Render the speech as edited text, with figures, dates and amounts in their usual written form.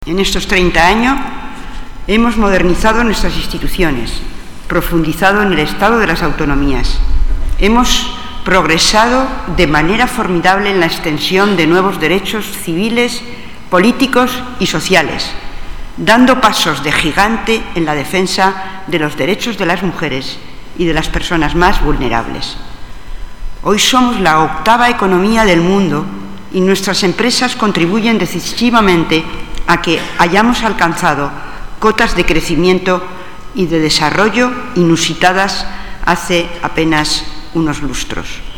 En estos 30 años hemos modernizado nuestras instituciones, profundizado en el estado de las autonomías. Hemos progresado de manera formidable en la extensión de nuevos derechos civiles, políticos y sociales, dando pasos de gigante en la defensa de los derechos de las mujeres y de las personas más vulnerables. Hoy somos la octava economía del mundo y nuestras empresas contribuyen decisivamente a que hayamos alcanzado cotas de crecimiento y de desarrollo inusitadas hace apenas unos lustros.